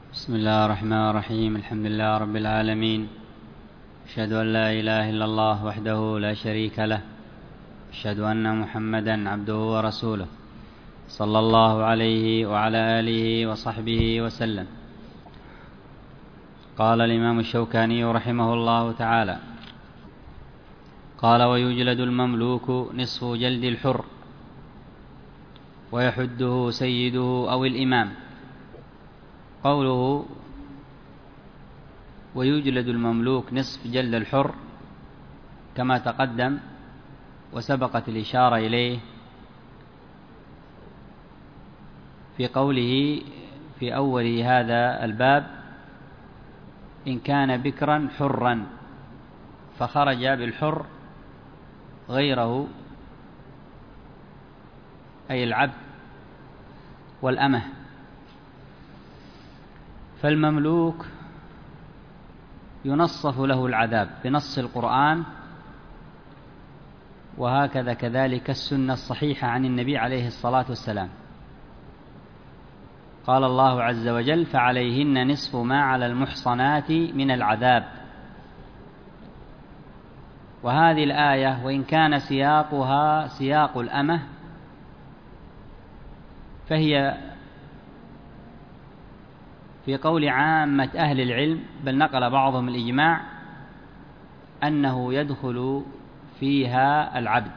بسم الله الرحمن الرحيم. الحمد لله رب العالمين، أشهد أن لا إله إلا الله وحده لا شريك له، أشهد أن محمدا عبده ورسوله، صلى الله عليه وعلى آله وصحبه وسلم. قال الإمام الشوكاني رحمه الله تعالى: قال: ويجلد المملوك نصف جلد الحر، ويحده سيده أو الإمام. قوله ويجلد المملوك نصف جلد الحر كما تقدم وسبقت الإشارة إليه في قوله في أول هذا الباب: إن كان بكرا حرا، فخرج بالحر غيره أي العبد والأمة. فالمملوك ينصف له العذاب بنص القرآن، وهكذا كذلك السنة الصحيحة عن النبي عليه الصلاة والسلام. قال الله عز وجل: فعليهن نصف ما على المحصنات من العذاب. وهذه الآية وإن كان سياقها سياق الأمة، فهي في قول عامة أهل العلم، بل نقل بعضهم الإجماع أنه يدخل فيها العبد.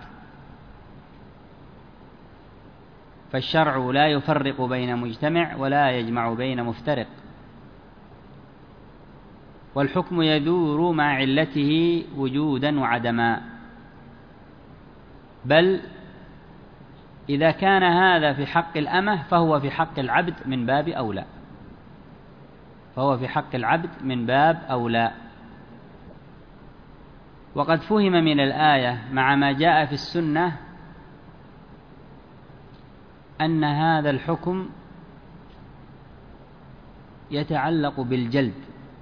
فالشرع لا يفرق بين مجتمع ولا يجمع بين مفترق، والحكم يدور مع علته وجودا وعدما. بل إذا كان هذا في حق الأمة فهو في حق العبد من باب أولى، وقد فهم من الآية مع ما جاء في السنة أن هذا الحكم يتعلق بالجلد،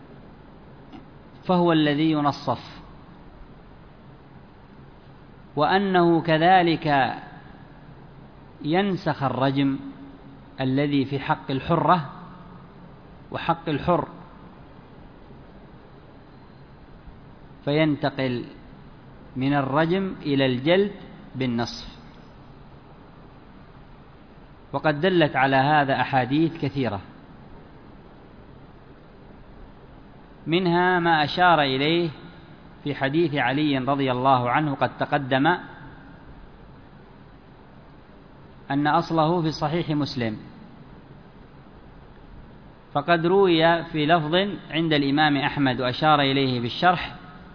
فهو الذي ينصف، وأنه كذلك ينسخ الرجم الذي في حق الحرة وحق الحر، فينتقل من الرجم إلى الجلد بالنصف. وقد دلت على هذا أحاديث كثيرة، منها ما أشار إليه في حديث علي رضي الله عنه قد تقدم أن أصله في صحيح مسلم، فقد روي في لفظ عند الإمام أحمد وأشار إليه بالشرح.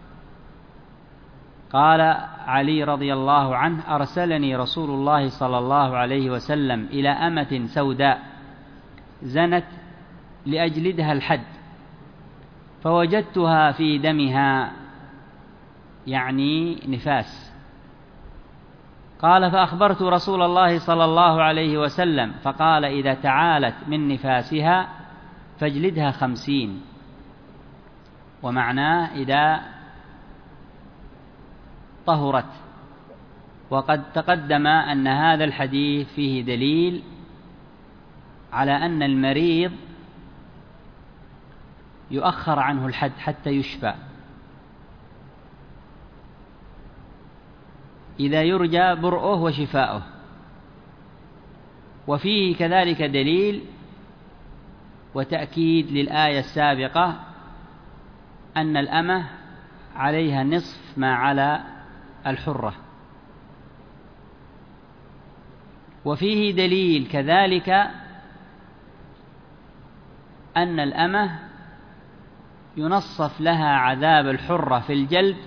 قال علي رضي الله عنه: أرسلني رسول الله صلى الله عليه وسلم إلى أمة سوداء زنت لأجلدها الحد، فوجدتها في دمها، يعني نفاس. قال: فأخبرت رسول الله صلى الله عليه وسلم، فقال: إذا تعالت من نفاسها فاجلدها 50. ومعناه إذا طهرت. وقد تقدم أن هذا الحديث فيه دليل على أن المريض يؤخر عنه الحد حتى يشفى، إذا يرجى برؤه وشفاؤه. وفيه كذلك دليل وتأكيد للآية السابقة أن الأمة عليها نصف ما على الحرة. وفيه دليل كذلك أن الأمة ينصف لها عذاب الحرة في الجلد،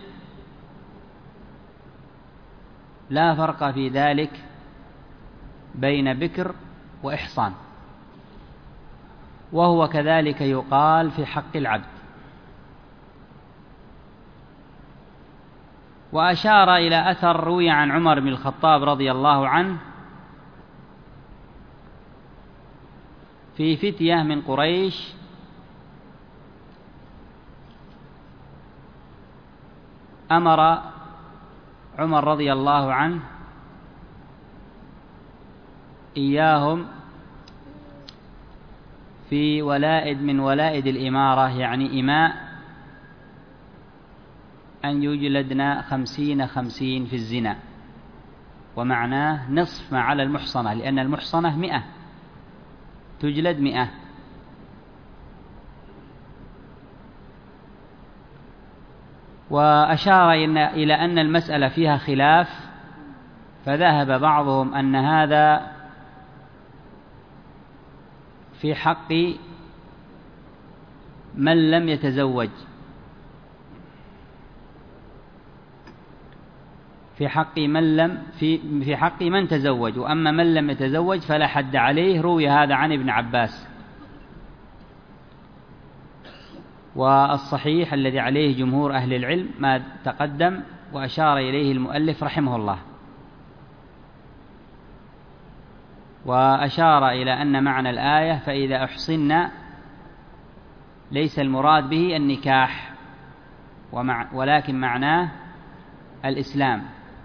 لا فرق في ذلك بين بكر وإحصان، وهو كذلك يقال في حق العبد. وأشار إلى أثر روي عن عمر بن الخطاب رضي الله عنه في فتية من قريش أمر عمر رضي الله عنه إياهم في ولائد من ولائد الإمارة، يعني إماء، أن يجلدن 50 في الزنا، ومعناه نصف ما على المحصنة، لأن المحصنة 100 تجلد 100. وأشار إلى أن المسألة فيها خلاف، فذهب بعضهم أن هذا في حق من لم يتزوج، في حق من تزوج، وأما من لم يتزوج فلا حد عليه. روي هذا عن ابن عباس. والصحيح الذي عليه جمهور أهل العلم ما تقدم وأشار إليه المؤلف رحمه الله، وأشار إلى أن معنى الآية فإذا أحصن ليس المراد به النكاح، ولكن معناه الإسلام.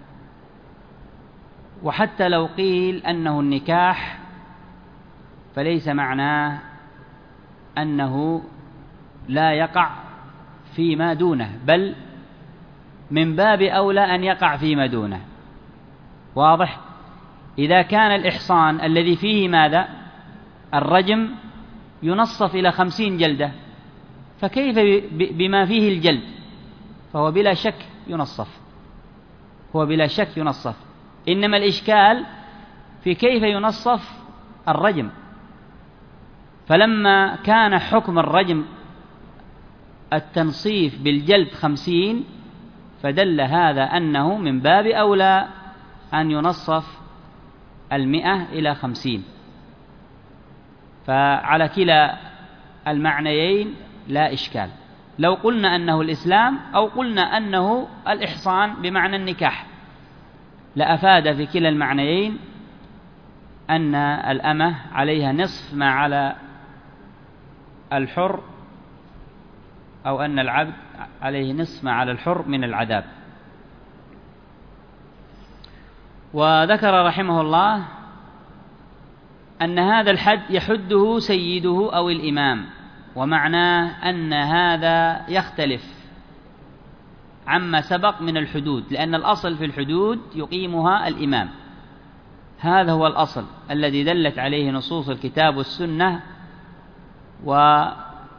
وحتى لو قيل أنه النكاح فليس معناه أنه لا يقع فيما دونه، بل من باب أولى أن يقع فيما دونه. واضح؟ إذا كان الإحصان الذي فيه ماذا؟ الرجم ينصف إلى 50 جلدة، فكيف بما فيه الجلد؟ فهو بلا شك ينصف. إنما الإشكال في كيف ينصف الرجم. فلما كان حكم الرجم التنصيف بالجلد 50، فدل هذا أنه من باب أولى أن ينصف 100 إلى 50. فعلى كلا المعنيين لا إشكال، لو قلنا أنه الإسلام أو قلنا أنه الإحصان بمعنى النكاح، لأفاد في كلا المعنيين أن الأمة عليها نصف ما على الحر، أو أن العبد عليه نصف ما على الحر من العذاب. وذكر رحمه الله أن هذا الحد يحده سيده أو الإمام، ومعناه أن هذا يختلف عما سبق من الحدود، لأن الأصل في الحدود يقيمها الإمام. هذا هو الأصل الذي دلت عليه نصوص الكتاب والسنة، وكان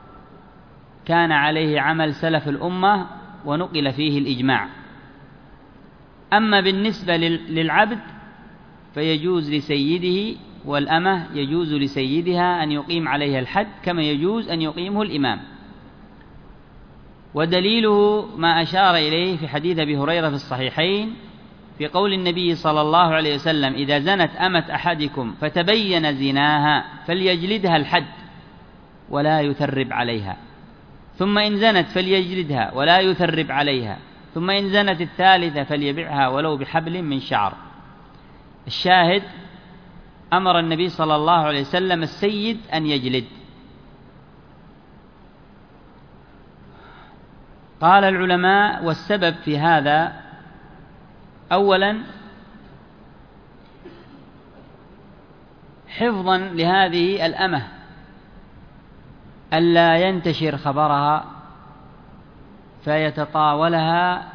عليه عمل سلف الأمة ونقل فيه الإجماع. أما بالنسبة للعبد فيجوز لسيده، والأمة يجوز لسيدها أن يقيم عليها الحد كما يجوز أن يقيمه الإمام. ودليله ما أشار إليه في حديث أبي هريرة في الصحيحين في قول النبي صلى الله عليه وسلم: إذا زنت أمة أحدكم فتبين زناها فليجلدها الحد ولا يثرب عليها، ثم إن زنت فليجلدها ولا يثرب عليها، ثم إن زنت الثالثة فليبعها ولو بحبل من شعر. الشاهد: أمر النبي صلى الله عليه وسلم السيد أن يجلد. قال العلماء: والسبب في هذا أولا حفظا لهذه الأمة ألا ينتشر خبرها فيتطاولها،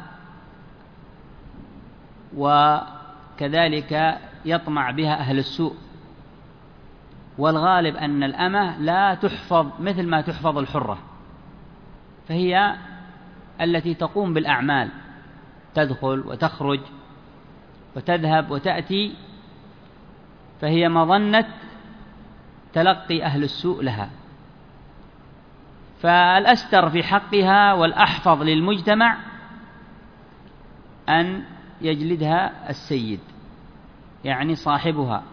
وكذلك يطمع بها أهل السوء. والغالب أن الأمة لا تحفظ مثل ما تحفظ الحرة، فهي التي تقوم بالأعمال، تدخل وتخرج وتذهب وتأتي، فهي مظنة تلقي أهل السوء لها. فالأستر في حقها والأحفظ للمجتمع أن يجلدها السيد، يعني صاحبها.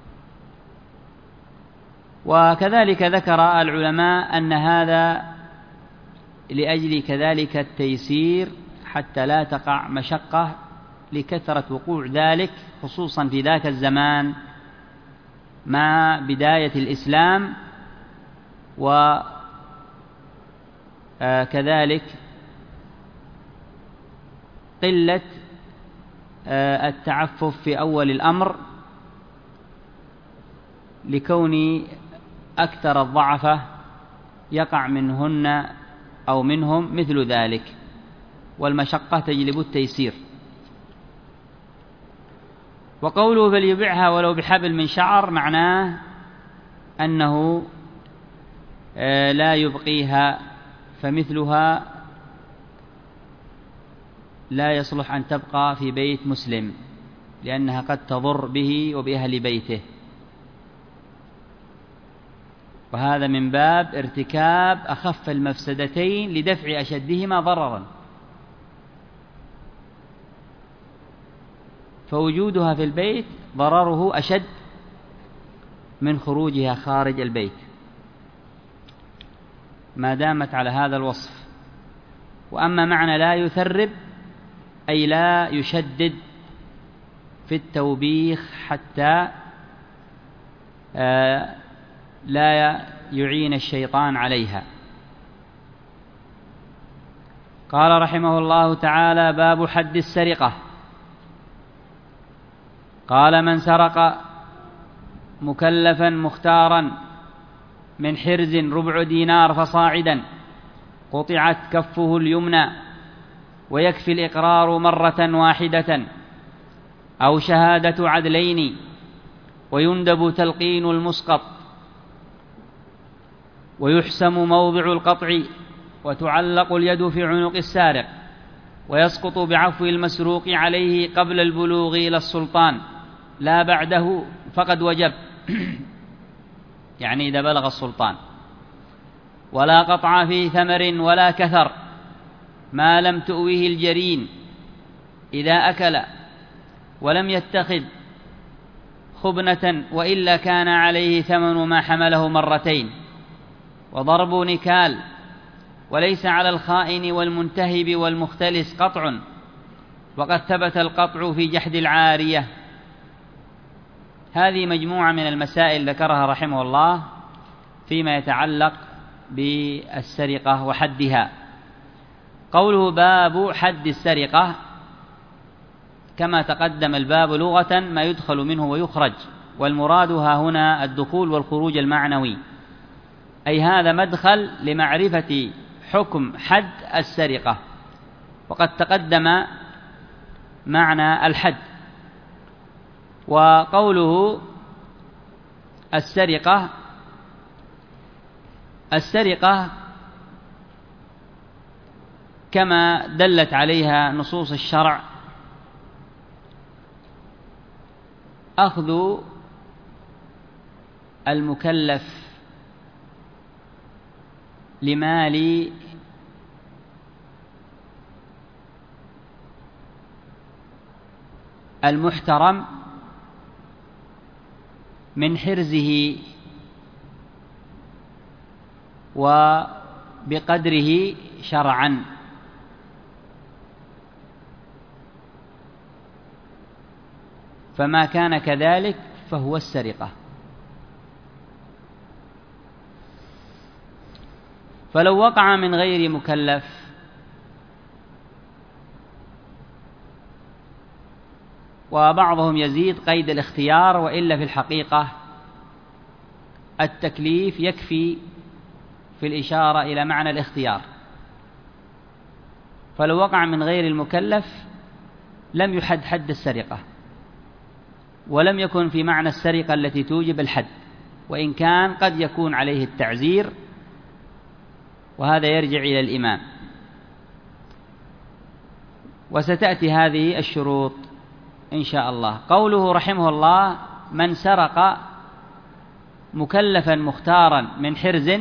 وكذلك ذكر العلماء أن هذا لأجل كذلك التيسير حتى لا تقع مشقة لكثرة وقوع ذلك، خصوصا في ذاك الزمان مع بداية الإسلام، وكذلك قلة التعفف في أول الأمر، لكون أكثر الضعفة يقع منهن أو منهم مثل ذلك، والمشقة تجلب التيسير. وقوله فليبعها ولو بحبل من شعر معناه أنه لا يبقيها، فمثلها لا يصلح أن تبقى في بيت مسلم لأنها قد تضر به وبأهل بيته، وهذا من باب ارتكاب أخف المفسدتين لدفع أشدهما ضررا، فوجودها في البيت ضرره أشد من خروجها خارج البيت ما دامت على هذا الوصف. وأما معنى لا يثرب أي لا يشدد في التوبيخ حتى لا يعين الشيطان عليها. قال رحمه الله تعالى: باب حد السرقة. قال: من سرق مكلفا مختارا من حرز ربع دينار فصاعدا قطعت كفه اليمنى، ويكفي الإقرار مرة واحدة أو شهادة عدلين، ويندب تلقين المسقط، ويحسم موضع القطع، وتعلق اليد في عنق السارق، ويسقط بعفو المسروق عليه قبل البلوغ إلى السلطان لا بعده فقد وجب يعني إذا بلغ السلطان. ولا قطع في ثمر ولا كثر ما لم تؤوه الجرين إذا أكل ولم يتخذ خبنة، وإلا كان عليه ثمن ما حمله مرتين. وضرب نكال، وليس على الخائن والمنتهب والمختلس قطع، وقد ثبت القطع في جحد العارية. هذه مجموعة من المسائل ذكرها رحمه الله فيما يتعلق بالسرقة وحدها. قوله باب حد السرقة، كما تقدم الباب لغة ما يدخل منه ويخرج، والمراد ها هنا الدخول والخروج المعنوي، أي هذا مدخل لمعرفة حكم حد السرقة. وقد تقدم معنى الحد. وقوله السرقة كما دلت عليها نصوص الشرع أخذ المكلف لمال المحترم من حرزه وبقدره شرعا، فما كان كذلك فهو السرقة. فلو وقع من غير مكلف وبعضهم يزيد قيد الاختيار، وإلا في الحقيقة التكليف يكفي في الإشارة إلى معنى الاختيار. فلو وقع من غير المكلف لم يحد حد السرقة، ولم يكن في معنى السرقة التي توجب الحد، وإن كان قد يكون عليه التعزير، وهذا يرجع إلى الإمام. وستأتي هذه الشروط إن شاء الله. قوله رحمه الله: من سرق مكلفا مختارا من حرز،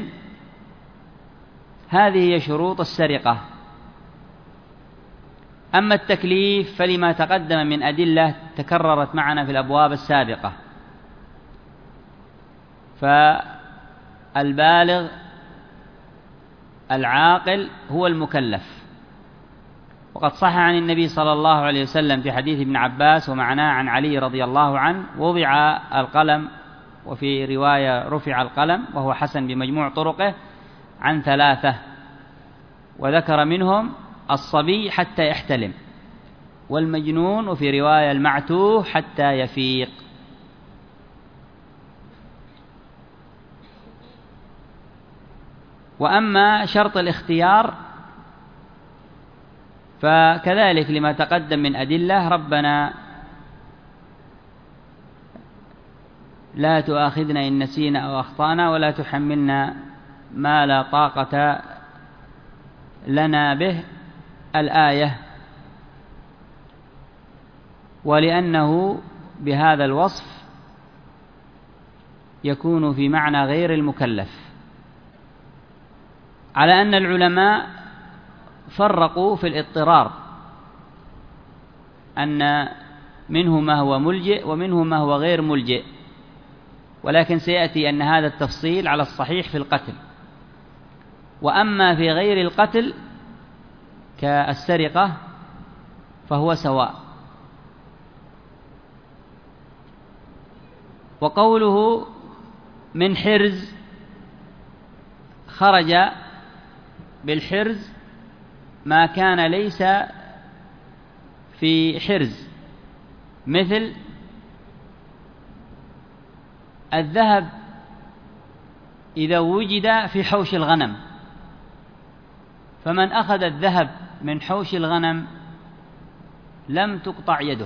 هذه هي شروط السرقة. أما التكليف فلما تقدم من أدلة تكررت معنا في الأبواب السابقة، فالبالغ العاقل هو المكلف. وقد صح عن النبي صلى الله عليه وسلم في حديث ابن عباس ومعناه عن علي رضي الله عنه: وضع القلم، وفي رواية رفع القلم، وهو حسن بمجموع طرقه، عن 3، وذكر منهم الصبي حتى يحتلم، والمجنون، وفي رواية المعتوه حتى يفيق. وأما شرط الاختيار فكذلك لما تقدم من أدلة: ربنا لا تؤاخذنا إن نسينا أو أخطأنا ولا تحملنا ما لا طاقة لنا به، الآية. ولأنه بهذا الوصف يكون في معنى غير المكلف، على أن العلماء فرقوا في الاضطرار، أن منه ما هو ملجئ ومنه ما هو غير ملجئ، ولكن سيأتي أن هذا التفصيل على الصحيح في القتل. وأما في غير القتل كالسرقة فهو سواء. وقوله من حرز، خرج بالحرز ما كان ليس في حرز، مثل الذهب إذا وجد في حوش الغنم، فمن أخذ الذهب من حوش الغنم لم تقطع يده،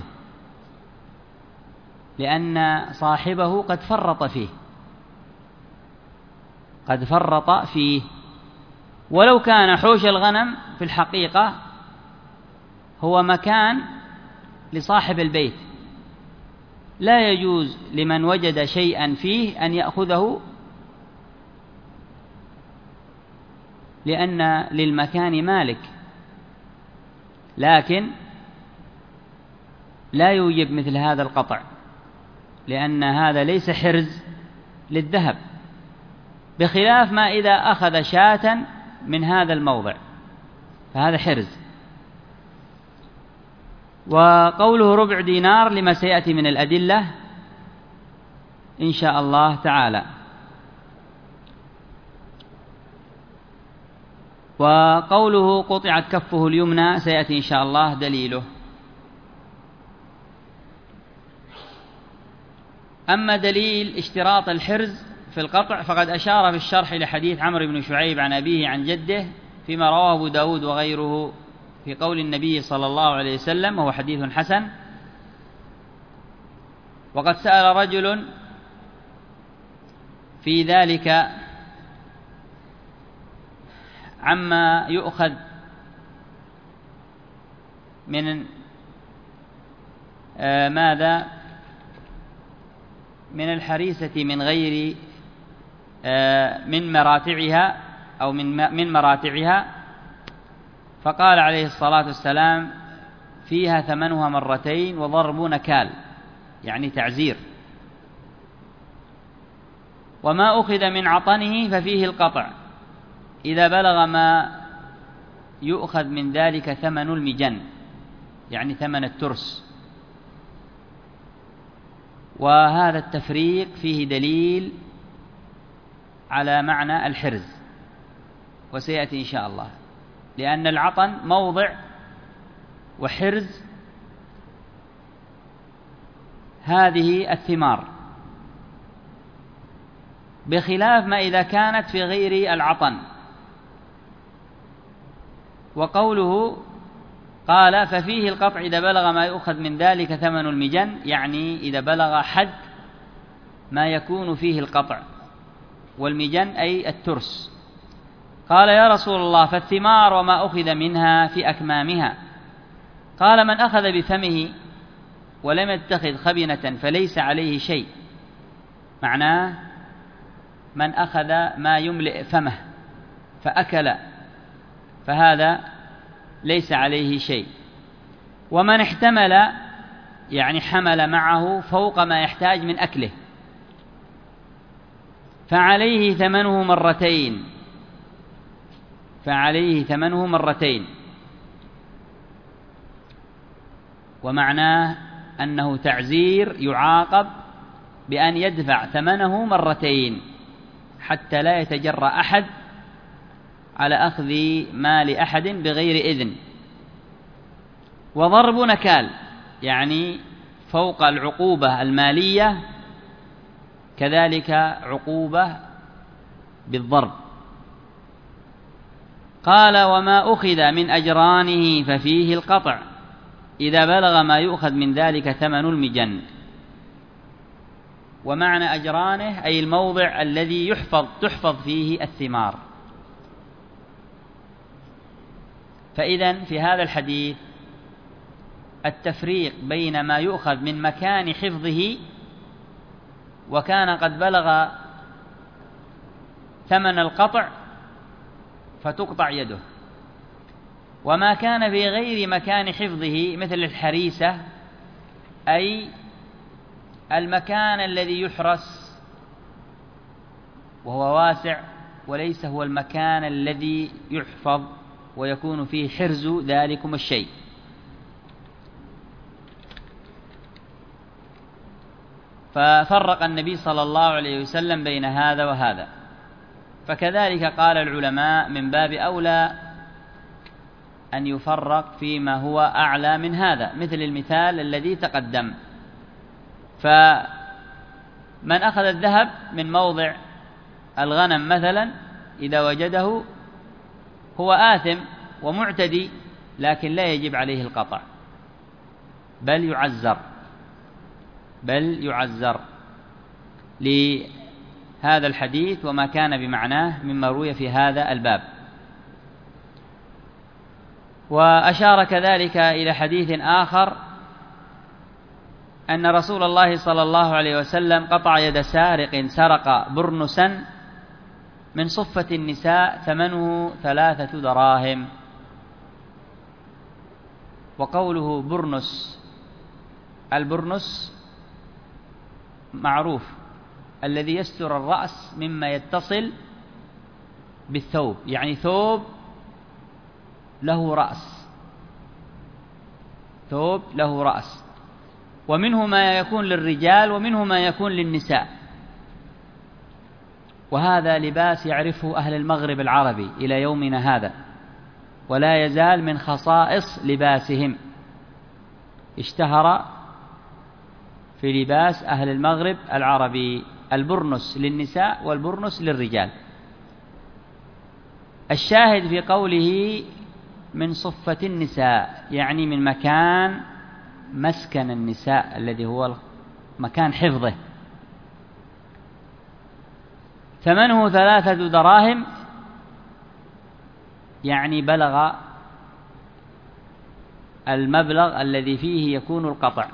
لأن صاحبه قد فرط فيه. ولو كان حوش الغنم في الحقيقة هو مكان لصاحب البيت، لا يجوز لمن وجد شيئا فيه أن يأخذه، لأن للمكان مالك، لكن لا يوجب مثل هذا القطع، لأن هذا ليس حرز للذهب، بخلاف ما إذا أخذ شاة من هذا الموضع فهذا حرز. وقوله ربع دينار لما سيأتي من الأدلة إن شاء الله تعالى. وقوله قطعت كفه اليمنى سيأتي إن شاء الله دليله. أما دليل اشتراط الحرز في القطع فقد أشار في الشرح لحديث عمرو بن شعيب عن أبيه عن جده فيما رواه أبو داود وغيره في قول النبي صلى الله عليه وسلم، وهو حديث حسن. وقد سأل رجل في ذلك عما يؤخذ من ماذا من الحريسة من غير من مراتعها أو من مراتعها، فقال عليه الصلاة والسلام: فيها ثمنها مرتين وضرب نكال، يعني تعزير. وما أخذ من عطنه ففيه القطع إذا بلغ ما يؤخذ من ذلك ثمن المجن، يعني ثمن الترس. وهذا التفريق فيه دليل على معنى الحرز، وسيأتي إن شاء الله، لأن العطن موضع وحرز هذه الثمار، بخلاف ما إذا كانت في غير العطن. وقوله قال ففيه القطع إذا بلغ ما يؤخذ من ذلك ثمن المجن، يعني إذا بلغ حد ما يكون فيه القطع، والمجن أي الترس. قال يا رسول الله فالثمار وما أخذ منها في أكمامها؟ قال من أخذ بفمه ولم يتخذ خبنة فليس عليه شيء، معناه من أخذ ما يملئ فمه فأكل فهذا ليس عليه شيء. ومن احتمل يعني حمل معه فوق ما يحتاج من أكله فعليه ثمنه مرتين. ومعناه أنه تعزير يعاقب بأن يدفع ثمنه مرتين حتى لا يتجرأ أحد على أخذ مال أحد بغير إذن. وضرب نكال يعني فوق العقوبة المالية كذلك عقوبة بالضرب، قال: وما أخذ من أجرانه ففيه القطع إذا بلغ ما يؤخذ من ذلك ثمن المجن. ومعنى أجرانه أي الموضع الذي تحفظ فيه الثمار. فإذن في هذا الحديث التفريق بين ما يؤخذ من مكان حفظه وكان قد بلغ ثمن القطع فتقطع يده، وما كان في غير مكان حفظه مثل الحريسة، أي المكان الذي يحرس وهو واسع وليس هو المكان الذي يحفظ ويكون فيه حرز ذلكم الشيء. ففرق النبي صلى الله عليه وسلم بين هذا وهذا. فكذلك قال العلماء من باب أولى أن يفرق فيما هو أعلى من هذا، مثل المثال الذي تقدم. فمن أخذ الذهب من موضع الغنم مثلا إذا وجده هو آثم ومعتدي، لكن لا يجب عليه القطع، بل يعزر لهذا الحديث وما كان بمعناه مما روي في هذا الباب. وأشار كذلك إلى حديث آخر أن رسول الله صلى الله عليه وسلم قطع يد سارق سرق برنسا من صفة النساء ثمنه 3 دراهم. وقوله برنس، البرنس معروف الذي يستر الرأس مما يتصل بالثوب، يعني ثوب له رأس، ومنه ما يكون للرجال ومنه ما يكون للنساء. وهذا لباس يعرفه أهل المغرب العربي إلى يومنا هذا، ولا يزال من خصائص لباسهم، اشتهر في لباس أهل المغرب العربي البرنس للنساء والبرنس للرجال. الشاهد في قوله من صفة النساء يعني من مكان مسكن النساء الذي هو مكان حفظه. ثمنه 3 دراهم يعني بلغ المبلغ الذي فيه يكون القطع،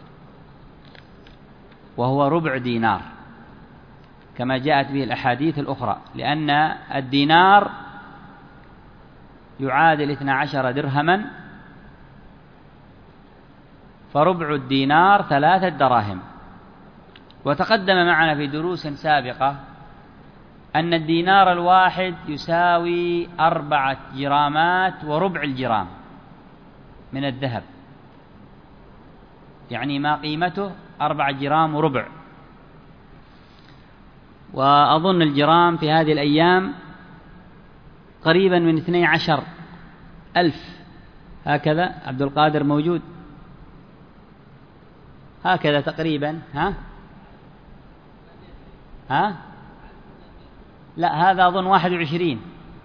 وهو ربع دينار كما جاءت به الأحاديث الأخرى، لأن الدينار يعادل 12 درهما، فربع الدينار 3 دراهم. وتقدم معنا في دروس سابقة أن الدينار الواحد يساوي 4 جرامات وربع الجرام من الذهب، يعني ما قيمته 4 جرام وربع. وأظن الجرام في هذه الأيام قريبا من 12,000 هكذا. عبد القادر موجود؟ هكذا تقريبا. ها لا، هذا أظن 21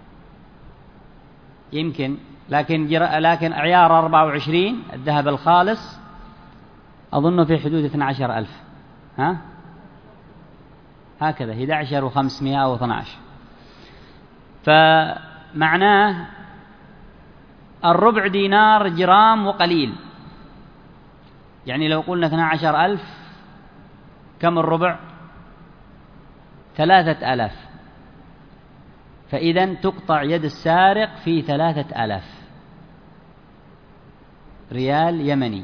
يمكن، لكن عيار 24 الذهب الخالص أظن في حدود 12,000 هكذا 11,500 أو 12. فمعناه الربع دينار جرام وقليل، يعني لو قلنا 12,000 كم الربع؟ 3,000. فإذا تقطع يد السارق في 3,000 ريال يمني.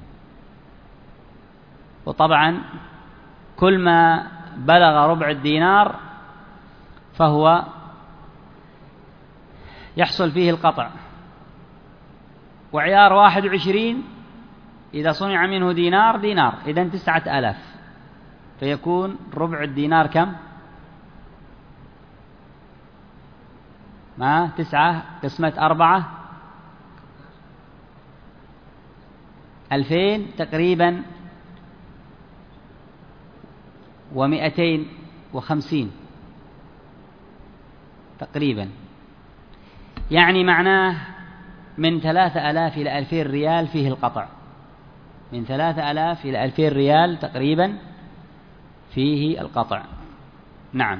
وطبعا كل ما بلغ ربع الدينار فهو يحصل فيه القطع. وعيار 21 إذا صنع منه دينار إذن 9,000، فيكون ربع الدينار كم؟ 9 قسمة 4 2000 تقريبا و250 تقريبا. يعني معناه من 3000 إلى 2000 ريال فيه القطع، من 3000 إلى 2000 ريال تقريبا فيه القطع. نعم.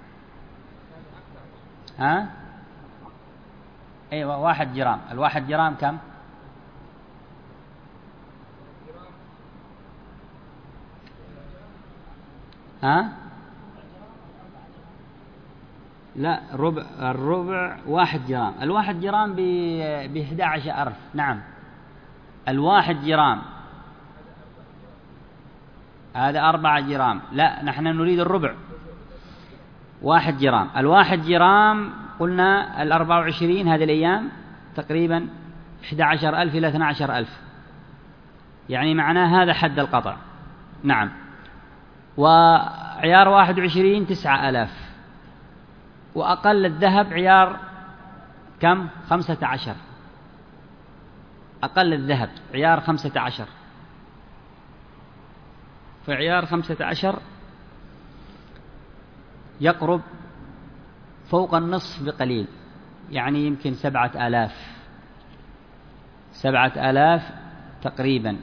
أيوة 1 جرام. 1 جرام كم؟ لا، الربع 1 جرام. 1 جرام ب11,000. نعم. 1 جرام هذا 4 جرام. لا، نحن نريد الربع. 1 جرام. 1 جرام قلنا 24 هذه الأيام تقريبا 11,000 إلى 12,000، يعني معناه هذا حد القطع. نعم. وعيار 21 9,000. وأقل الذهب عيار كم؟ 15. أقل الذهب عيار 15. فعيار 15 يقرب فوق النصف بقليل، يعني يمكن 7,000 تقريبا.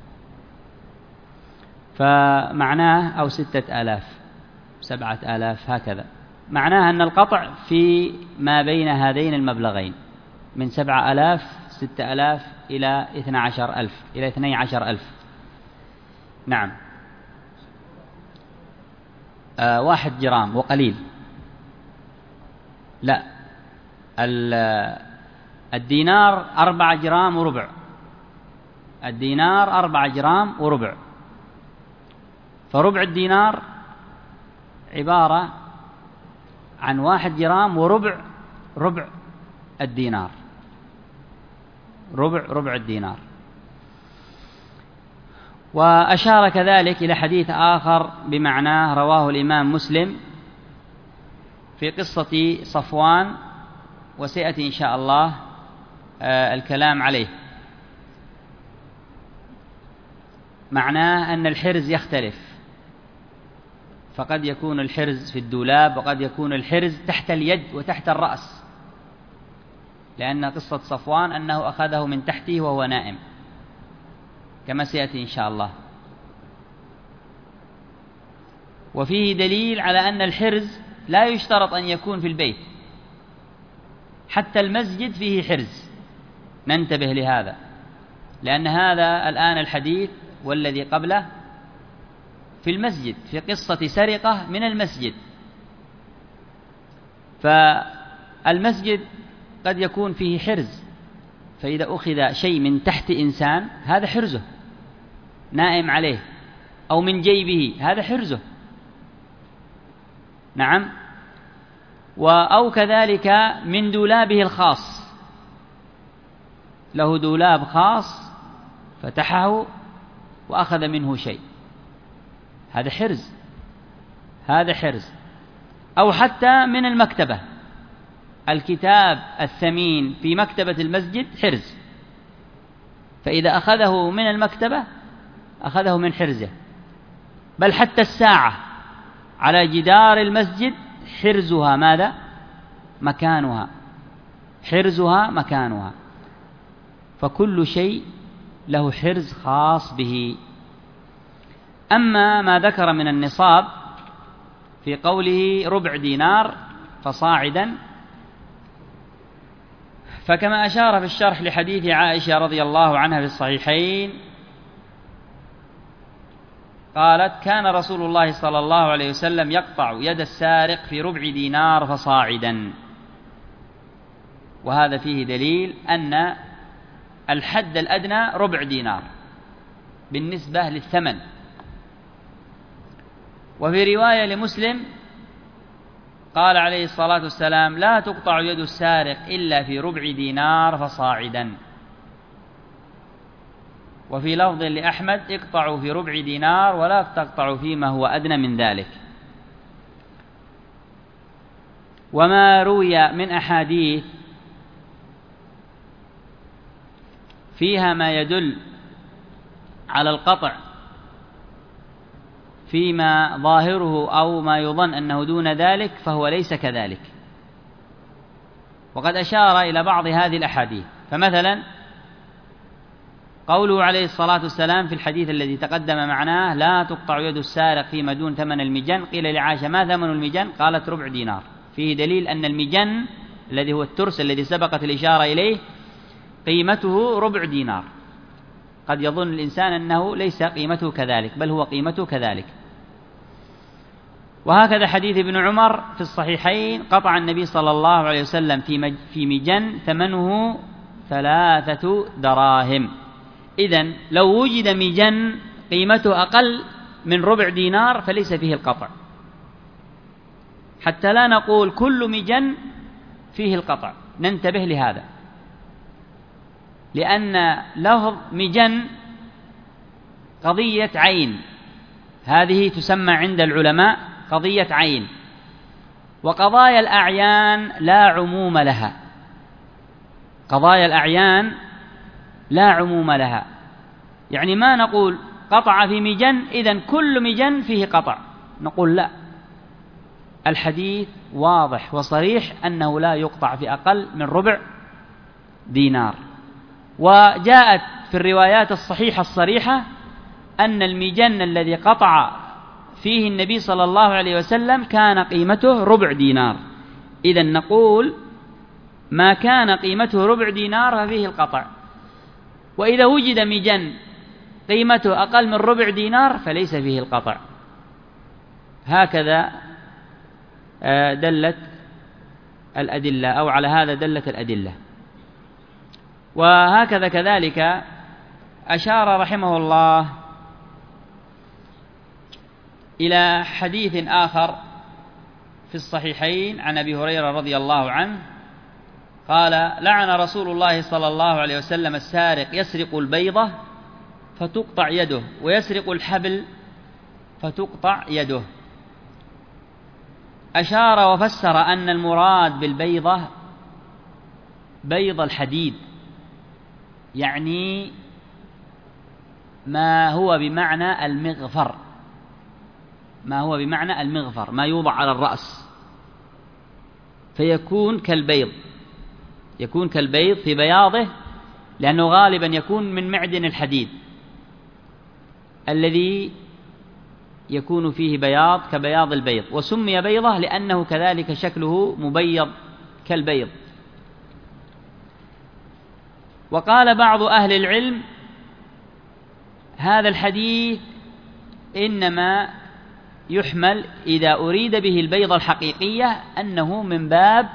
فمعناه أو 6,000 7,000 هكذا. معناه أن القطع في ما بين هذين المبلغين من 7,000 6,000 إلى 12,000. نعم. 1 جرام وقليل. لا، الدينار 4 جرام وربع. الدينار 4 جرام وربع. فربع الدينار عبارة عن 1 جرام وربع ربع الدينار. ربع الدينار. وأشار كذلك إلى حديث آخر بمعناه رواه الإمام مسلم في قصة صفوان، وسيأتي إن شاء الله الكلام عليه. معناه أن الحرز يختلف، فقد يكون الحرز في الدولاب وقد يكون الحرز تحت اليد وتحت الرأس، لأن قصة صفوان أنه أخذه من تحته وهو نائم كما سيأتي إن شاء الله. وفيه دليل على أن الحرز لا يشترط أن يكون في البيت، حتى المسجد فيه حرز. ننتبه لهذا، لأن هذا الآن الحديث والذي قبله في المسجد، في قصة سرقة من المسجد. فالمسجد قد يكون فيه حرز، فإذا أخذ شيء من تحت إنسان هذا حرزه، نائم عليه، أو من جيبه هذا حرزه. نعم. أو كذلك من دولابه الخاص، له دولاب خاص فتحه وأخذ منه شيء، هذا حرز. أو حتى من المكتبة، الكتاب الثمين في مكتبة المسجد حرز، فإذا أخذه من المكتبة أخذه من حرزه. بل حتى الساعة على جدار المسجد حرزها ماذا؟ مكانها. حرزها مكانها. فكل شيء له حرز خاص به. أما ما ذكر من النصاب في قوله ربع دينار فصاعدا، فكما أشار في الشرح لحديث عائشة رضي الله عنها في الصحيحين قالت: كان رسول الله صلى الله عليه وسلم يقطع يد السارق في ربع دينار فصاعدا. وهذا فيه دليل أن الحد الأدنى ربع دينار بالنسبة للثمن. وفي رواية لمسلم قال عليه الصلاة والسلام: لا تقطع يد السارق إلا في ربع دينار فصاعدا. وفي لفظ لأحمد: اقطعوا في ربع دينار ولا تقطعوا فيما هو أدنى من ذلك. وما روي من أحاديث فيها ما يدل على القطع فيما ظاهره أو ما يظن أنه دون ذلك فهو ليس كذلك. وقد أشار إلى بعض هذه الأحاديث. فمثلا قوله عليه الصلاة والسلام في الحديث الذي تقدم معناه: لا تقطع يد السارق فيما دون ثمن المجن. قيل لعائشة: ما ثمن المجن؟ قالت: ربع دينار. فيه دليل أن المجن الذي هو الترس الذي سبقت الإشارة إليه قيمته ربع دينار. قد يظن الإنسان أنه ليس قيمته كذلك، بل هو قيمته كذلك. وهكذا حديث ابن عمر في الصحيحين: قطع النبي صلى الله عليه وسلم في مجن ثمنه 3 دراهم. إذن لو وجد مجن قيمته أقل من ربع دينار فليس فيه القطع، حتى لا نقول كل مجن فيه القطع. ننتبه لهذا، لأن لفظ مجن قضية عين، هذه تسمى عند العلماء قضية عين، وقضايا الأعيان لا عموم لها. قضايا الأعيان لا عموم لها، يعني ما نقول قطع في مجن إذن كل مجن فيه قطع، نقول لا، الحديث واضح وصريح أنه لا يقطع في أقل من ربع دينار. وجاءت في الروايات الصحيحة الصريحة أن المجن الذي قطع فيه النبي صلى الله عليه وسلم كان قيمته ربع دينار. إذن نقول ما كان قيمته ربع دينار ففيه القطع، وإذا وجد مجن قيمته أقل من ربع دينار فليس فيه القطع. هكذا دلت الأدلة، أو على هذا دلت الأدلة. وهكذا كذلك أشار رحمه الله إلى حديث آخر في الصحيحين عن أبي هريرة رضي الله عنه قال: لعن رسول الله صلى الله عليه وسلم السارق يسرق البيضة فتقطع يده، ويسرق الحبل فتقطع يده. أشار وفسر أن المراد بالبيضة بيض الحديد، يعني ما هو بمعنى المغفر، ما هو بمعنى المغفر، ما يوضع على الرأس، فيكون كالبيض، يكون كالبيض في بياضه، لأنه غالبا يكون من معدن الحديد الذي يكون فيه بياض كبياض البيض، وسمي بيضة لأنه كذلك شكله مبيض كالبيض. وقال بعض أهل العلم: هذا الحديث إنما يحمل إذا أريد به البيضة الحقيقية، أنه من باب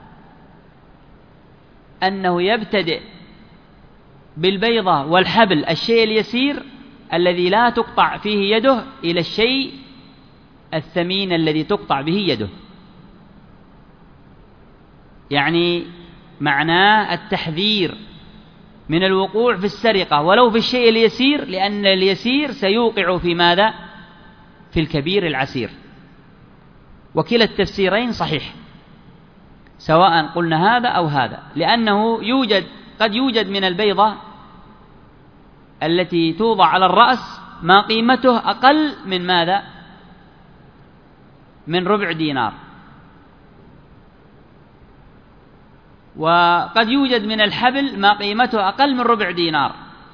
أنه يبتدئ بالبيضة والحبل الشيء اليسير الذي لا تقطع فيه يده إلى الشيء الثمين الذي تقطع به يده، يعني معناه التحذير من الوقوع في السرقة ولو في الشيء اليسير، لأن اليسير سيوقع في ماذا؟ في الكبير العسير. وكلا التفسيرين صحيح، سواء قلنا هذا أو هذا، لأنه قد يوجد من البيضة التي توضع على الرأس ما قيمته أقل من ماذا؟ من ربع دينار. وقد يوجد من الحبل ما قيمته أقل من ربع دينار،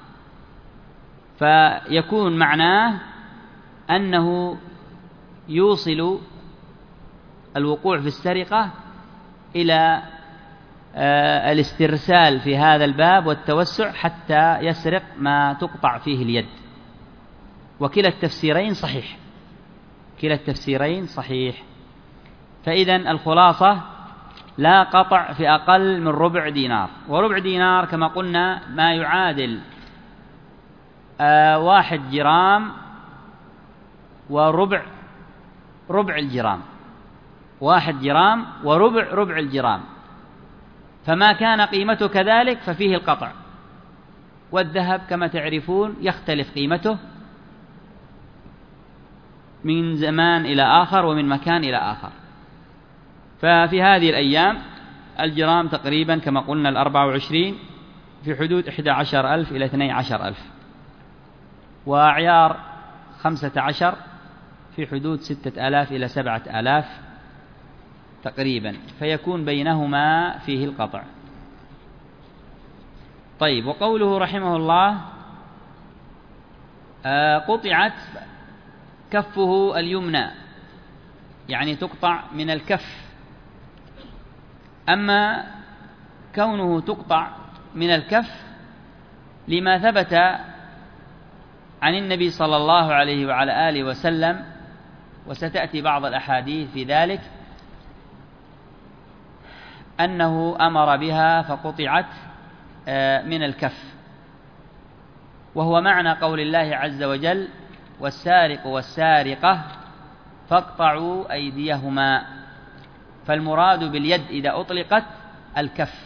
فيكون معناه أنه يوصل الوقوع في السرقة إلى الاسترسال في هذا الباب والتوسع حتى يسرق ما تقطع فيه اليد. وكلا التفسيرين صحيح، كلا التفسيرين صحيح. فإذن الخلاصة: لا قطع في أقل من ربع دينار. وربع دينار كما قلنا ما يعادل 1 جرام وربع الجرام، 1 جرام وربع الجرام، فما كان قيمته كذلك ففيه القطع. والذهب كما تعرفون يختلف قيمته من زمان إلى آخر ومن مكان إلى آخر. ففي هذه الأيام الجرام تقريبا كما قلنا 24 في حدود 11,000 إلى 12,000، وأعيار 15 في حدود 6,000 إلى 7,000. تقريبا، فيكون بينهما فيه القطع. طيب، وقوله رحمه الله قطعت كفه اليمنى، يعني تقطع من الكف. أما كونه تقطع من الكف لما ثبت عن النبي صلى الله عليه وعلى آله وسلم، وستأتي بعض الأحاديث في ذلك، أنه أمر بها فقطعت من الكف، وهو معنى قول الله عز وجل: والسارق والسارقة فاقطعوا أيديهما. فالمراد باليد إذا أطلقت الكف.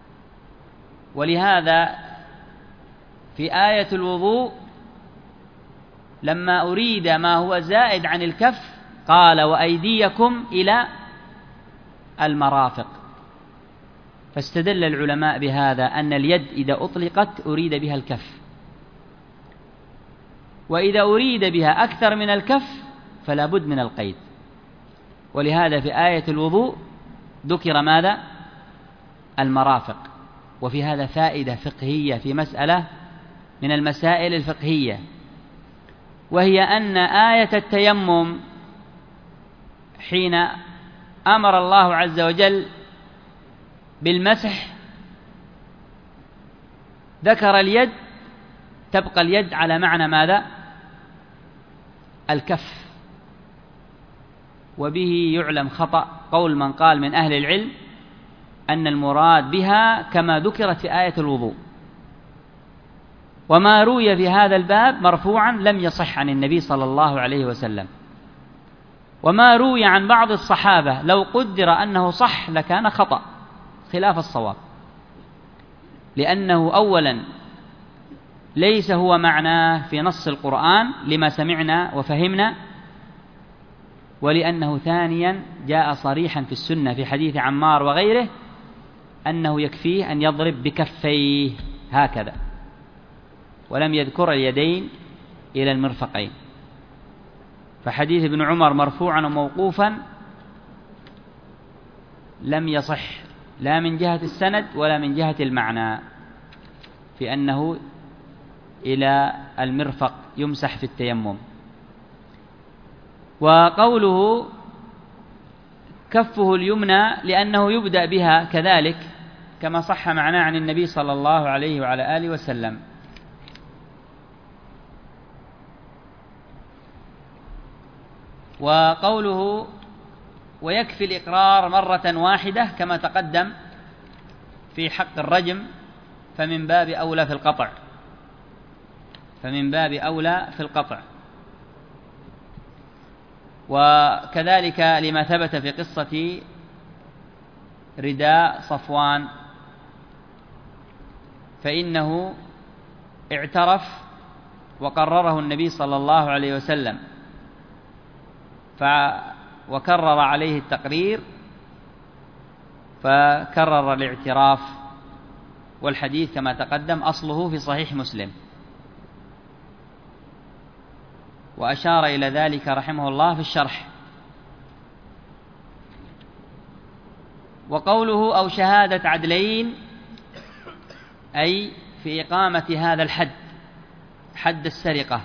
ولهذا في آية الوضوء لما أريد ما هو زائد عن الكف قال: وأيديكم إلى المرافق. فاستدل العلماء بهذا أن اليد إذا أطلقت أريد بها الكف، وإذا أريد بها أكثر من الكف فلا بد من القيد. ولهذا في آية الوضوء ذكر ماذا؟ المرافق. وفي هذا فائدة فقهية في مسألة من المسائل الفقهية، وهي أن آية التيمم حين أمر الله عز وجل بالمسح ذكر اليد، تبقى اليد على معنى ماذا؟ الكف. وبه يعلم خطأ قول من قال من أهل العلم أن المراد بها كما ذكرت في آية الوضوء. وما روي في هذا الباب مرفوعا لم يصح عن النبي صلى الله عليه وسلم، وما روي عن بعض الصحابة لو قدر أنه صح لكان خطأ خلاف الصواب، لأنه أولا ليس هو معناه في نص القرآن لما سمعنا وفهمنا، ولأنه ثانيا جاء صريحا في السنة في حديث عمار وغيره أنه يكفيه أن يضرب بكفيه هكذا، ولم يذكر اليدين إلى المرفقين. فحديث ابن عمر مرفوعا وموقوفا لم يصح لا من جهة السند ولا من جهة المعنى في أنه إلى المرفق يمسح في التيمم. وقوله كفه اليمنى لأنه يبدأ بها كذلك كما صح معناه عن النبي صلى الله عليه وعلى آله وسلم. وقوله ويكفي الإقرار مرة واحدة كما تقدم في حق الرجم، فمن باب أولى في القطع، فمن باب أولى في القطع. وكذلك لما ثبت في قصة رداء صفوان، فإنه اعترف وقرره النبي صلى الله عليه وسلم وكرر عليه التقرير فكرر الاعتراف، والحديث كما تقدم أصله في صحيح مسلم. وأشار إلى ذلك رحمه الله في الشرح. وقوله أو شهادة عدلين أي في إقامة هذا الحد، حد السرقة،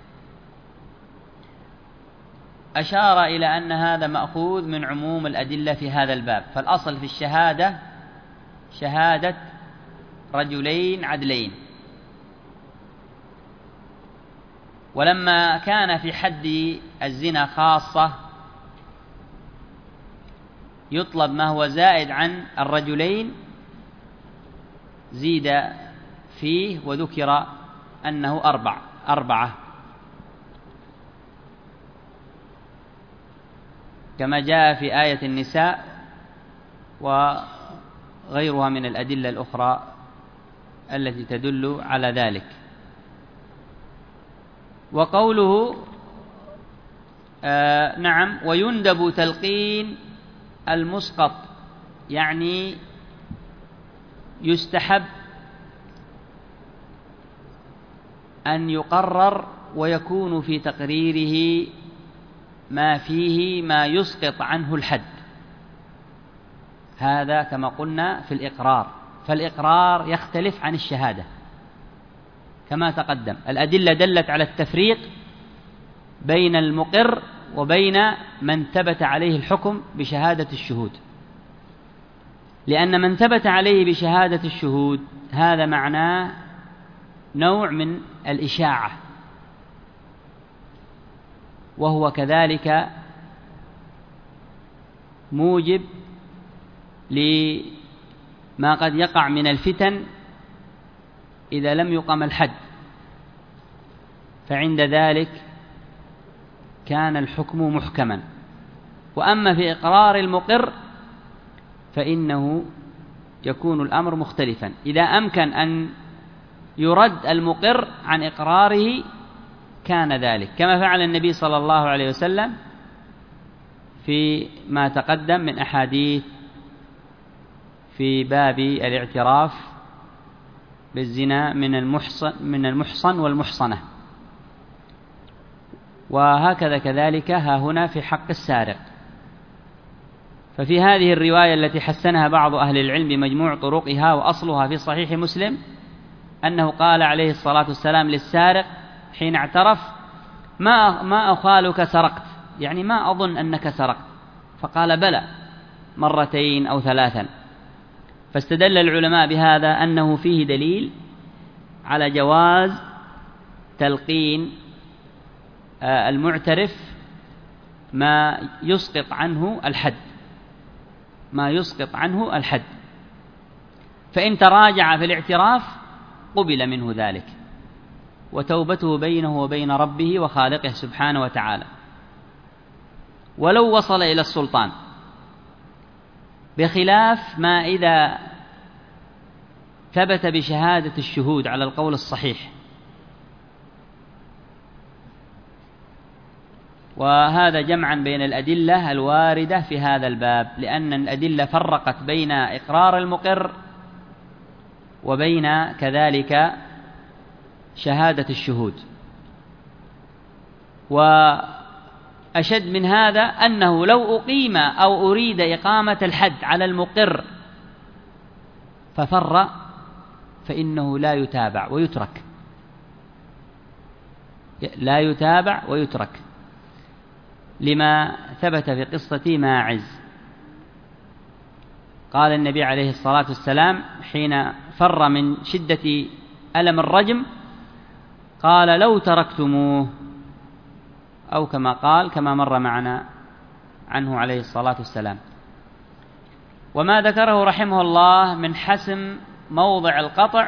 أشار إلى أن هذا مأخوذ من عموم الأدلة في هذا الباب. فالأصل في الشهادة شهادة رجلين عدلين، ولما كان في حد الزنا خاصة يطلب ما هو زائد عن الرجلين زيد فيه وذكر أنه أربعة كما جاء في آية النساء وغيرها من الأدلة الأخرى التي تدل على ذلك. وقوله نعم ويندب تلقين المسقط، يعني يستحب أن يقرر ويكون في تقريره ما فيه ما يسقط عنه الحد، هذا كما قلنا في الإقرار، فالإقرار يختلف عن الشهادة كما تقدم. الأدلة دلت على التفريق بين المقر وبين من ثبت عليه الحكم بشهادة الشهود، لأن من ثبت عليه بشهادة الشهود هذا معناه نوع من الإشاعة، وهو كذلك موجب لما قد يقع من الفتن إذا لم يقم الحد، فعند ذلك كان الحكم محكما. وأما في إقرار المقر فإنه يكون الأمر مختلفا، إذا أمكن أن يرد المقر عن إقراره كان ذلك، كما فعل النبي صلى الله عليه وسلم في ما تقدم من أحاديث في باب الاعتراف بالزنا من المحصن والمحصنة، وهكذا كذلك ها هنا في حق السارق. ففي هذه الرواية التي حسنها بعض أهل العلم بمجموع طرقها وأصلها في صحيح مسلم أنه قال عليه الصلاة والسلام للسارق حين اعترف: ما أخالك سرقت، يعني ما أظن أنك سرقت، فقال: بلى، مرتين أو ثلاثا. فاستدل العلماء بهذا أنه فيه دليل على جواز تلقين المعترف ما يسقط عنه الحد، فإن تراجع في الاعتراف قبل منه ذلك، وتوبته بينه وبين ربه وخالقه سبحانه وتعالى، ولو وصل إلى السلطان، بخلاف ما إذا ثبت بشهادة الشهود على القول الصحيح. وهذا جمعا بين الأدلة الواردة في هذا الباب، لأن الأدلة فرقت بين إقرار المقر وبين كذلك شهادة الشهود. وأشد من هذا أنه لو أقيم أو أريد إقامة الحد على المقر ففر فإنه لا يتابع ويترك، لما ثبت في قصة ماعز. قال النبي عليه الصلاة والسلام حين فر من شدة ألم الرجم: قال: لو تركتموه، أو كما قال كما مر معنا عنه عليه الصلاة والسلام. وما ذكره رحمه الله من حسم موضع القطع،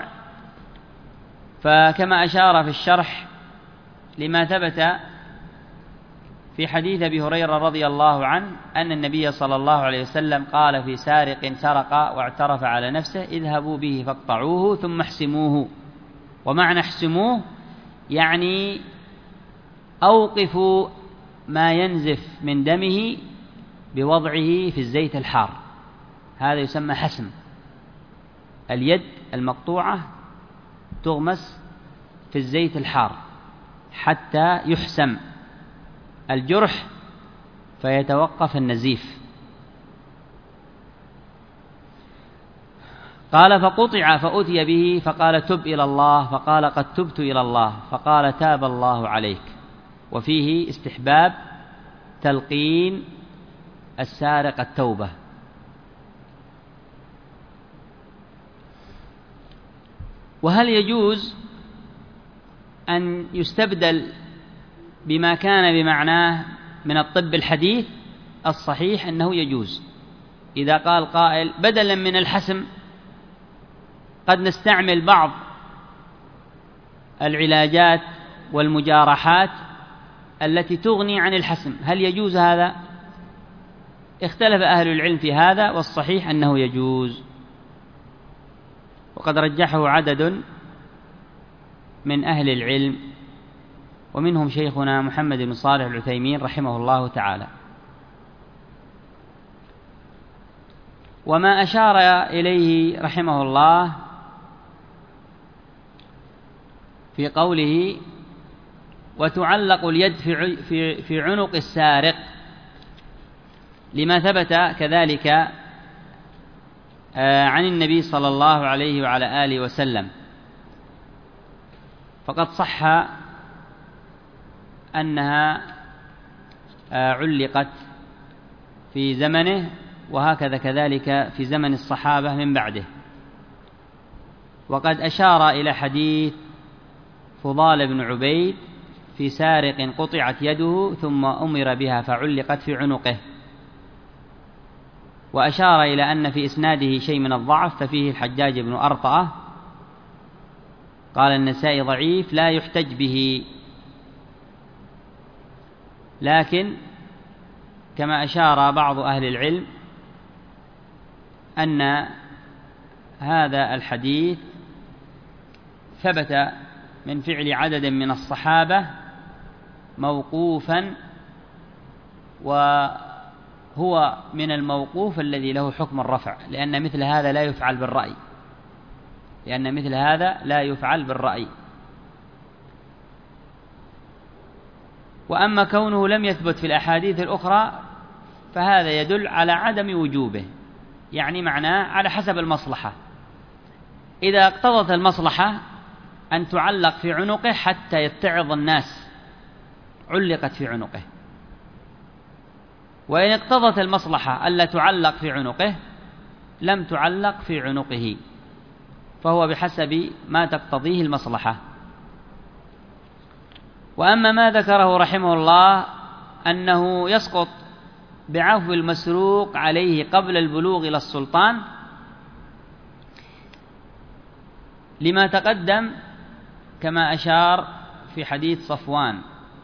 فكما أشار في الشرح لما ثبت في حديث أبي هريرة رضي الله عنه أن النبي صلى الله عليه وسلم قال في سارق سرق واعترف على نفسه: اذهبوا به فاقطعوه ثم احسموه. ومعنى احسموه يعني أوقفوا ما ينزف من دمه بوضعه في الزيت الحار، هذا يسمى حسم. اليد المقطوعة تغمس في الزيت الحار حتى يحسم الجرح فيتوقف النزيف. قال: فقطع فأتي به فقال: تب إلى الله، فقال: قد تبت إلى الله، فقال: تاب الله عليك. وفيه استحباب تلقين السارق التوبة. وهل يجوز أن يستبدل بما كان بمعناه من الطب الحديث؟ الصحيح أنه يجوز. إذا قال قائل: بدلا من الحسم قد نستعمل بعض العلاجات والمجارحات التي تغني عن الحسم، هل يجوز هذا؟ اختلف أهل العلم في هذا، والصحيح أنه يجوز، وقد رجحه عدد من أهل العلم، ومنهم شيخنا محمد بن صالح العثيمين رحمه الله تعالى. وما أشار إليه رحمه الله في قوله: وتعلق اليد في عنق السارق، لما ثبت كذلك عن النبي صلى الله عليه وعلى آله وسلم، فقد صح أنها علقت في زمنه، وهكذا كذلك في زمن الصحابة من بعده. وقد أشار إلى حديث فضال بن عبيد في سارق قطعت يده ثم أمر بها فعلقت في عنقه، وأشار إلى أن في إسناده شيء من الضعف، ففيه الحجاج بن أرطأة، قال النسائي ضعيف لا يحتج به، لكن كما أشار بعض أهل العلم أن هذا الحديث ثبت من فعل عدد من الصحابة موقوفا، وهو من الموقوف الذي له حكم الرفع، لأن مثل هذا لا يفعل بالرأي. وأما كونه لم يثبت في الأحاديث الأخرى فهذا يدل على عدم وجوبه، يعني معناه على حسب المصلحة. إذا اقتضت المصلحة أن تعلق في عنقه حتى يتعظ الناس علقت في عنقه، وإن اقتضت المصلحة ألا تعلق في عنقه لم تعلق في عنقه، فهو بحسب ما تقتضيه المصلحة. وأما ما ذكره رحمه الله أنه يسقط بعفو المسروق عليه قبل البلوغ إلى السلطان، لما تقدم كما أشار في حديث صفوان،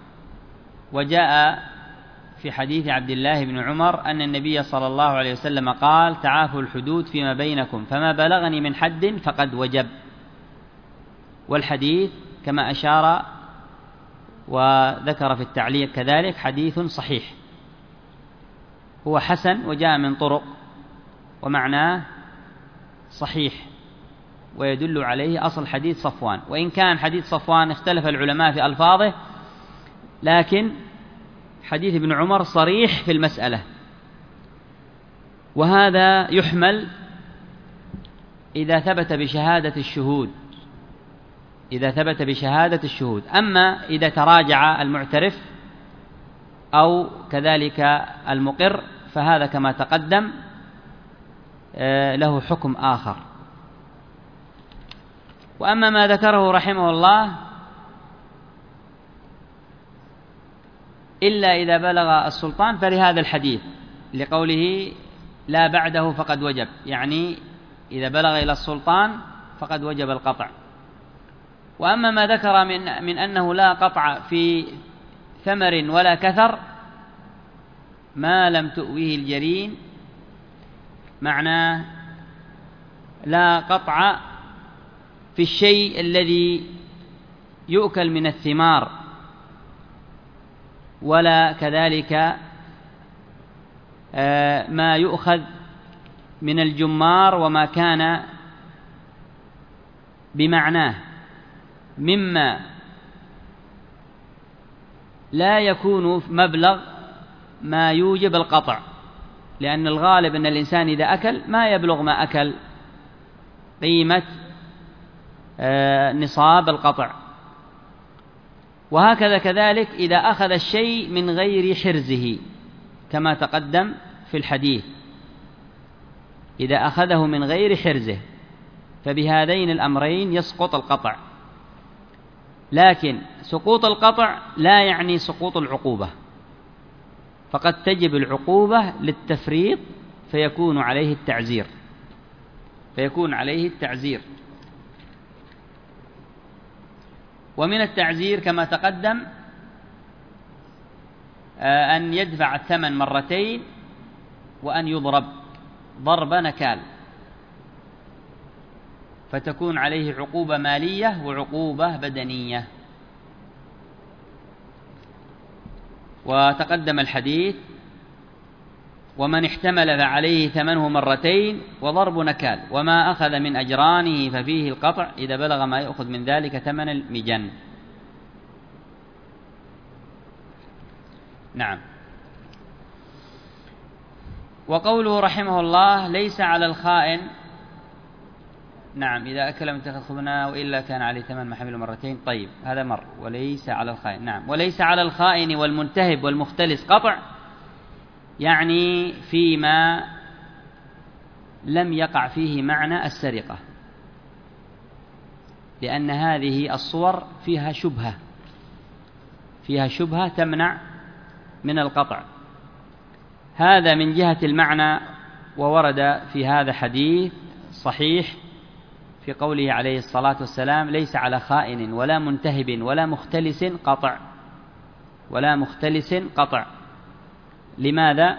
وجاء في حديث عبد الله بن عمر أن النبي صلى الله عليه وسلم قال تعافوا الحدود فيما بينكم فما بلغني من حد فقد وجب. والحديث كما أشار وذكر في التعليق كذلك حديث صحيح، هو حسن وجاء من طرق ومعناه صحيح، ويدل عليه أصل حديث صفوان، وإن كان حديث صفوان اختلف العلماء في ألفاظه، لكن حديث ابن عمر صريح في المسألة، وهذا يحمل إذا ثبت بشهادة الشهود. أما إذا تراجع المعترف أو كذلك المقر فهذا كما تقدم له حكم آخر. وأما ما ذكره رحمه الله إلا إذا بلغ السلطان فلهذا الحديث لقوله لا بعده فقد وجب، يعني إذا بلغ إلى السلطان فقد وجب القطع. وأما ما ذكر من أنه لا قطع في ثمر ولا كثر ما لم تؤويه الجرين، معناه لا قطع في الشيء الذي يؤكل من الثمار، ولا كذلك ما يؤخذ من الجمار وما كان بمعناه مما لا يكون مبلغ ما يوجب القطع، لأن الغالب أن الإنسان إذا أكل ما يبلغ ما أكل قيمة نصاب القطع. وهكذا كذلك إذا أخذ الشيء من غير حرزه كما تقدم في الحديث، إذا أخذه من غير حرزه فبهذين الأمرين يسقط القطع. لكن سقوط القطع لا يعني سقوط العقوبة، فقد تجب العقوبة للتفريط فيكون عليه التعزير. ومن التعزير كما تقدم أن يدفع الثمن مرتين، وأن يضرب ضرب نكال، فتكون عليه عقوبة مالية وعقوبة بدنية. وتقدم الحديث ومن احتمل فعليه ثمنه مرتين وضرب نكال، وما أخذ من أجرانه ففيه القطع إذا بلغ ما يأخذ من ذلك ثمن المجن. نعم. وقوله رحمه الله ليس على الخائن نعم، إذا أكل من اتخذ خبنا وإلا كان عليه ثمن ما حمل مرتين. طيب هذا مر. وليس على الخائن، نعم، وليس على الخائن والمنتهب والمختلس قطع، يعني فيما لم يقع فيه معنى السرقة، لأن هذه الصور فيها شبهة تمنع من القطع. هذا من جهة المعنى. وورد في هذا حديث صحيح في قوله عليه الصلاة والسلام: ليس على خائن ولا منتهب ولا مختلس قطع. لماذا؟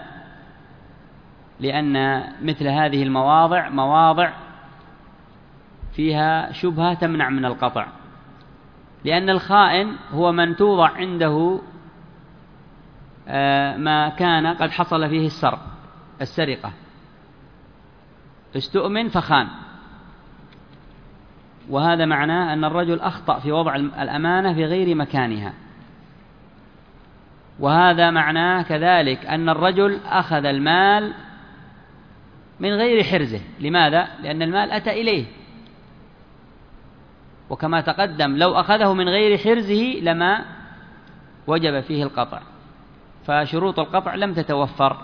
لأن مثل هذه المواضع مواضع فيها شبهة تمنع من القطع، لأن الخائن هو من توضع عنده ما كان قد حصل فيه السرقة، استؤمن فخان، وهذا معناه أن الرجل أخطأ في وضع الأمانة في غير مكانها. وهذا معناه كذلك أن الرجل أخذ المال من غير حرزه. لماذا؟ لأن المال أتى إليه، وكما تقدم لو أخذه من غير حرزه لما وجب فيه القطع، فشروط القطع لم تتوفر،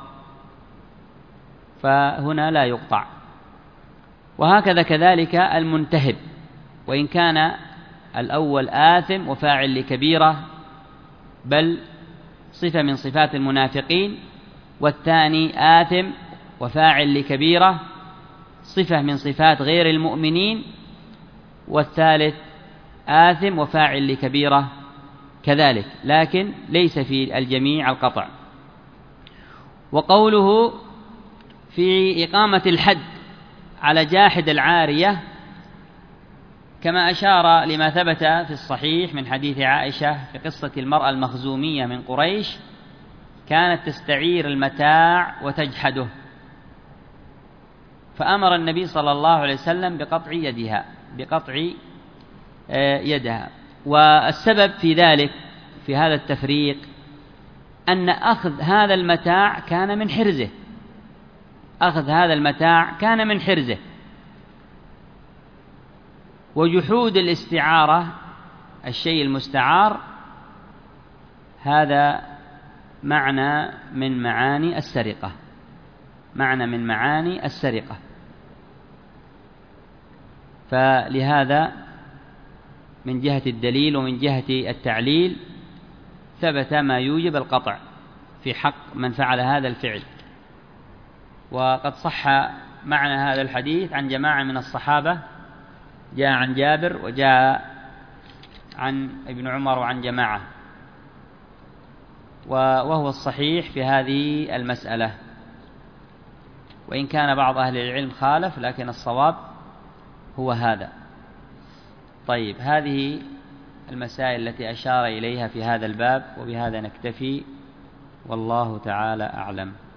فهنا لا يقطع. وهكذا كذلك المنتهب، وإن كان الأول آثم وفاعل لكبيرة بل صفة من صفات المنافقين، والثاني آثم وفاعل لكبيرة صفة من صفات غير المؤمنين، والثالث آثم وفاعل لكبيرة كذلك، لكن ليس في الجميع القطع. وقوله في إقامة الحد على جاحد العارية كما أشار لما ثبت في الصحيح من حديث عائشة في قصة المرأة المخزومية من قريش، كانت تستعير المتاع وتجحده، فأمر النبي صلى الله عليه وسلم بقطع يدها. والسبب في ذلك في هذا التفريق أن أخذ هذا المتاع كان من حرزه، وجحود الاستعارة الشيء المستعار هذا معنى من معاني السرقة. فلهذا من جهة الدليل ومن جهة التعليل ثبت ما يوجب القطع في حق من فعل هذا الفعل. وقد صح معنى هذا الحديث عن جماعة من الصحابة، جاء عن جابر وجاء عن ابن عمر وعن جماعة، وهو الصحيح في هذه المسألة، وإن كان بعض أهل العلم خالف، لكن الصواب هو هذا. طيب، هذه المسائل التي أشار إليها في هذا الباب، وبهذا نكتفي، والله تعالى أعلم.